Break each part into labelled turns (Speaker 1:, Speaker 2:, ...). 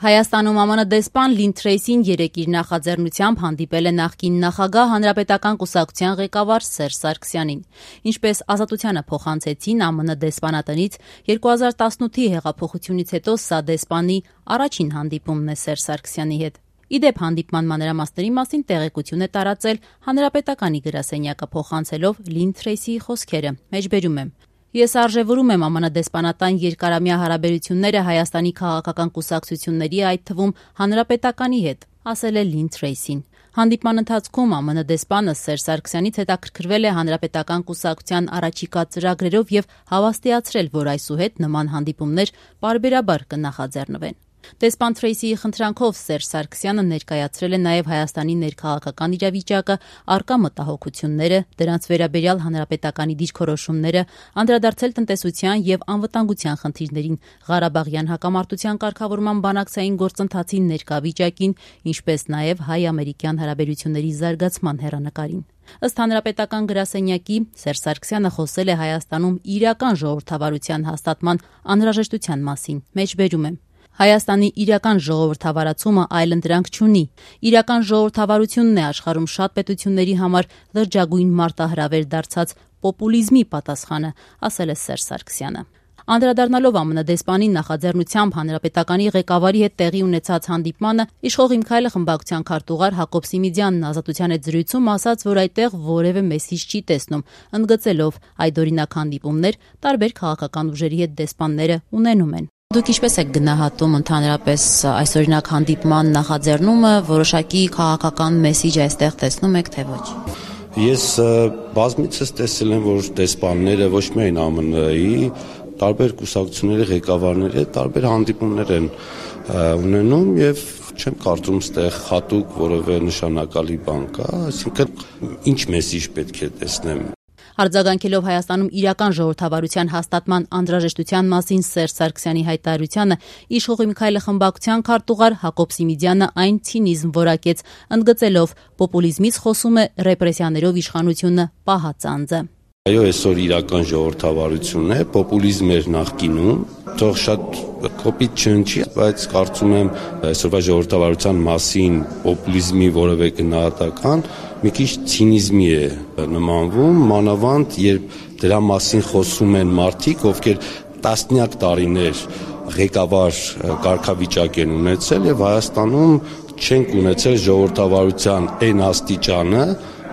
Speaker 1: Հայաստանում ԱՄՆ դեսպան Լին Թրեյսին երեկ իր նախաձեռնությամբ հանդիպել է նախկին նախագահ Հանրապետական կուսակցության ղեկավար Սերժ Սարգսյանին։ Ինչպես Ազատությանը փոխանցեցին, ԱՄՆ դեսպանատնից 2018-ի հեղափոխությունից հետո սա դեսպանի առաջին հանդիպումն է Սերժ Սարգսյանի հետ։ Իդեպ հանդիպման մանրամասների մասին տեղեկություն է տարածել Հանրապետականի գրասենյակը փոխանցելով Լին Թրեյսիի խոսքերը։ Մեջբերում եմ. Ես արժևորում եմ ԱՄՆ դեսպանատան երկարամյա հարաբերությունները Հայաստանի քաղաքական կուսակցությունների, այդ թվում Հանրապետականի հետ, ասել է Լին Թրեյսին։ Հանդիպման ընթացքում ԱՄՆ դեսպանը Սերժ Սարգսյանից հետաքրքրվել է Հանրապետական կուսակցության առաջիկա ծրագրերով եւ հավաստիացրել, որ այսուհետ նման հանդիպումներ պարբերաբար կնախաձեռնվեն։ Դեսպան Թրեյսիի խնդրանքով Սերժ Սարգսյանը ներկայացրել է նաև Հայաստանի ներքաղաքական իրավիճակը, առկա մտահոգությունները, դրանց վերաբերյալ հանրապետականի դիրքորոշումները, անդրադարձել տնտեսության եւ անվտանգության խնդիրներին, Ղարաբաղյան հակամարտության կարգավորման բանակցային գործընթացին ներկա վիճակին, ինչպես նաև հայ-ամերիկյան հարաբերությունների զարգացման հեռանկարին։ Ըստ Հանրապետական գրասենյակի, Սերժ Սարգսյանը խոսել է Հայաստանում իրական ժողովրդավարության հաստատման անհրաժեշտության մասին։ Մեջբերում եմ. Հայաստանի իրական ժողովրդավարացումը այլընտրանք չունի։ Իրական ժողովրդավարությունն է աշխարհում շատ պետությունների համար լրջագույն մարտահրավեր դարձած պոպուլիզմի պատասխանը, ասել է Սերժ Սարգսյանը։ Անդրադառնալով ԱՄՆ դեսպանի նախաձեռնությամբ Հանրապետականի ղեկավարի հետ տեղի ունեցած հանդիպմանը, Իշխող իմ քայլը խմբակցության քարտուղար Հակոբ Սիմիդյանն Ազատության հետ զրույցում ասաց, որ այդտեղ որևէ մեսիջ չի տեսնում, ընդգծելով այդօրինակ հանդիպումներ տարբեր քաղաքական ուժերի հետ դեսպանները ունենում են։ Դուք ինչպես եք գնահատում ընդհանրապես այսօրինակ հանդիպման նախաձեռնումը, որոշակի քաղաքական մեսիջ այստեղ տեսնում եք, թե ոչ։
Speaker 2: Ես բազմիցս տեսել եմ, որ դեսպանները ոչ միայն ԱՄՆ-ի, տարբեր կուսակցությունների ղեկավարների հետ տարբեր հանդիպումներ են ունենում եւ չեմ կարծում ստեղ հատուկ որևէ նշանակալի բան կա, այսինքն ինչ մեսիջ պետք է տեսնեմ։
Speaker 1: Արձագանքելով Հայաստանում իրական ժողովրդավարության հաստատման անհրաժեշտության մասին Սերժ Սարգսյանի հայտարարությանը, Իշխող իմ քայլը խմբակցության քարտուղար Հակոբ Սիմիդյանը այն ցինիզմ որակեց, ընդգծելով պոպուլիզմից խոսում է ռեպրեսիաներով իշխանությունը պահած անձը։
Speaker 2: Այո, այսօր իրական ժողովրդավարությունն է, պոպուլիզմ էր նախկինում, թող շատ կոպիտ չընչի, բայց կարծում եմ այսօրվա ժողովրդավարության մասին պոպուլիզմի որևէ գնահատական մի քիչ ցինիզմի է նմանվում, մանավանդ երբ դրա մասին խոսում են մարդիկ, ովքեր տասնյակ տարիներ ղեկավար կարգավիճակ են ունեցել եւ Հայաստանում չենք ունեցել ժողովրդավարության այն աստիճանը,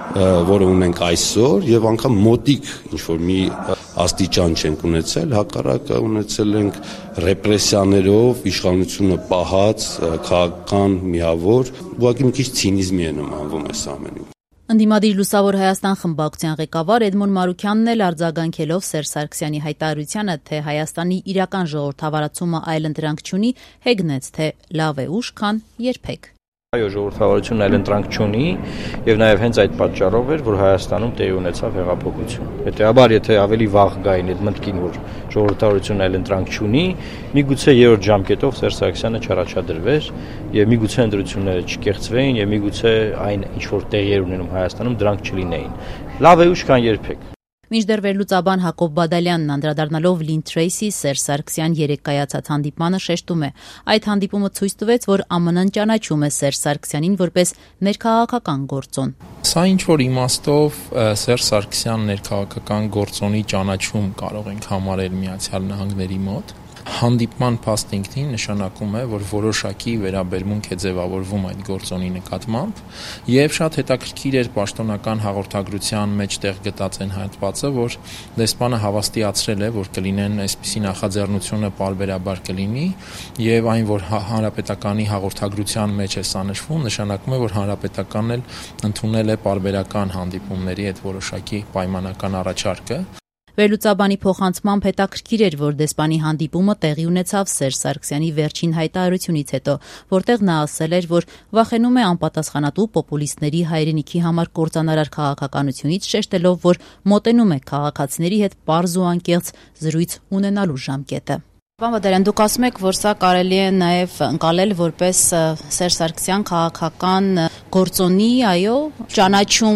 Speaker 2: որը ունենք այսօր եւ անգամ մոտիկ ինչ-որ մի աստիճան չենք ունեցել, հակառակը ունեցել ենք ռեպրեսիաներով իշխանությունը պահած քաղաքական միավոր, ուղղակի մի քիչ ցինիզմի է նմանվում այս ամենին։
Speaker 1: Ընդդիմադիր Լուսավոր Հայաստան խմբակցության ղեկավար Էդմոն Մարուքյանն էլ արձագանքելով Սերժ Սարգսյանի հայտարարությանը, թե Հայաստանի իրական ժողովրդավարացումը այլընտրանք չունի, հեգնեց, թե լավ է ուշ, քան երբեք։
Speaker 3: Այո, ժողովրդավարությունն այլընտրանք չունի եւ նաեւ հենց այդ պատճառով էր, որ Հայաստանում տեղի ունեցավ հեղափոխություն։ Հետեւաբար, եթե ավելի վաղ գային այդ մտքին, որ ժողովրդավարությունն այլընտրանք չունի, միգուցե երրորդ ժամկետով Սերժ Սարգսյանը չառաջադրվեր եւ միգուցե ընտրությունները չկեղծվեին եւ միգուցե այն ինչ որ տեղի էր ունենում Հայաստանում դրանք չլինեին։ Լավ է ուշ, քան երբեք։
Speaker 1: Մինչդեռ վերլուծաբան Հակոբ Բադալյանն անդրադառնալով Լին Թրեյսի Սերժ Սարգսյան երեկ կայացած հանդիպմանը շեշտում է. այդ հանդիպումը ցույց տվեց, որ ԱՄՆ-ն ճանաչում է Սերժ Սարգսյանին որպես ներքաղաքական գործոն։
Speaker 4: Սա ինչ որ իմաստով Սերժ Սարգսյան ներքաղաքական գործոնի ճանաչում կարող ենք համարել Միացյալ Նահանգների մոտ։ Հանդիպման փաստ ինքնին նշանակում է, որ որոշակի վերաբերմունք է ձևավորվում այդ գործոնի նկատմամբ եւ շատ հետաքրքիր էր պաշտոնական հաղորդագրության մեջ տեղ գտած այն հատվածը, որ դեսպանը հավաստիացրել է, որ կլինեն այսպիսի նախաձեռնությունը պարբերաբար կլինի եւ այն, որ հանրապետականի հաղորդագրության մեջ է սա նշվում, նշանակում է, որ հանրապետականն էլ ընդունել է պարբերական հանդիպումների այդ որոշակի պայմանական առաջարկը։
Speaker 1: Վերլուծաբանի փոխանցմամբ հետաքրքիր էր, որ դեսպանի հանդիպումը տեղի ունեցավ Սերժ Սարգսյանի վերջին հայտարարությունից հետո, որտեղ նա ասել էր, որ վախենում է անպատասխանատու պոպուլիստների հայրենիքի համար կործանարար քաղաքականությունից, շեշտելով, որ մոտենում է քաղաքացիների հետ պարզ ու անկեղծ զրույց ունենալու ժամկետը։ Պարոն Բադալյան, դուք ասում եք, որ սա կարելի է նաև ընկալել որպես Սերժ Սարգսյան քաղաքական գործոնի, այո, ճանաչում,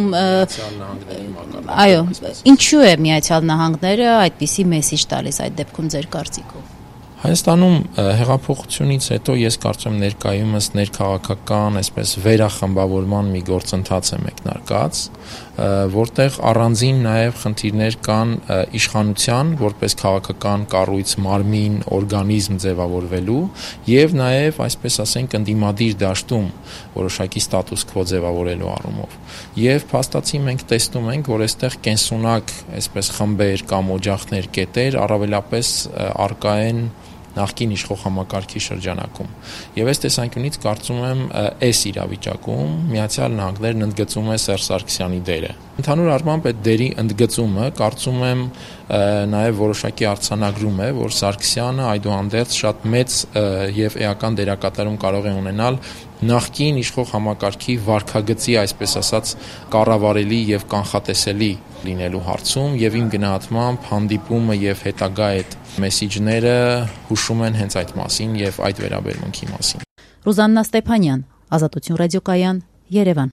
Speaker 1: այո, ինչու է Միացյալ Նահանգները այդպիսի մեսիջ տալիս այդ դեպքում ձեր կարծիքով։
Speaker 4: Հայաստանում հեղափոխությունից հետո ես կարծում եմ ներկայումս ներքաղաքական, այսպես վերախմբավորման մի գործընթաց է մեկնարկած, որտեղ առանձին նաև խնդիրներ կան իշխանության, որպես քաղաքական կառույց, մարմին, օրգանիզմ ձևավորվելու եւ նաև, այսպես ասենք, ընդդիմադիր դաշտում որոշակի ստատուս քվո ձևավորելու առումով։ Եվ փաստացի մենք տեսնում ենք, որ այստեղ կենսունակ, այսպես խմբեր կամ օջախներ, կետեր առավելապես արկա են նախկին իշխող համակարգի շրջանակում։ Եվ այս տեսանկյունից կարծում եմ այս իրավիճակում Միացյալ Նահանգներն ընդգծում է Սերժ Սարգսյանի դերը։ Ընդհանուր առմամբ այդ դերի ընդգծումը կարծում եմ նաև որոշակի արձանագրում է, որ Սարգսյանը այդուհանդերձ շատ մեծ եւ էական դերակատարում կարող է ունենալ նախկին իշխող համակարգի վարքագծի, այսպես ասած, կառավարելի եւ կանխատեսելի լինելու հարցում եւ իմ գնահատմամբ հանդիպումը եւ հետագա այդ մեսիջները հուշում են հենց այդ մասին եւ այդ վերաբերմունքի մասին։
Speaker 1: Ռուզաննա Ստեփանյան, Ազատություն ռադիոկայան, Երևան։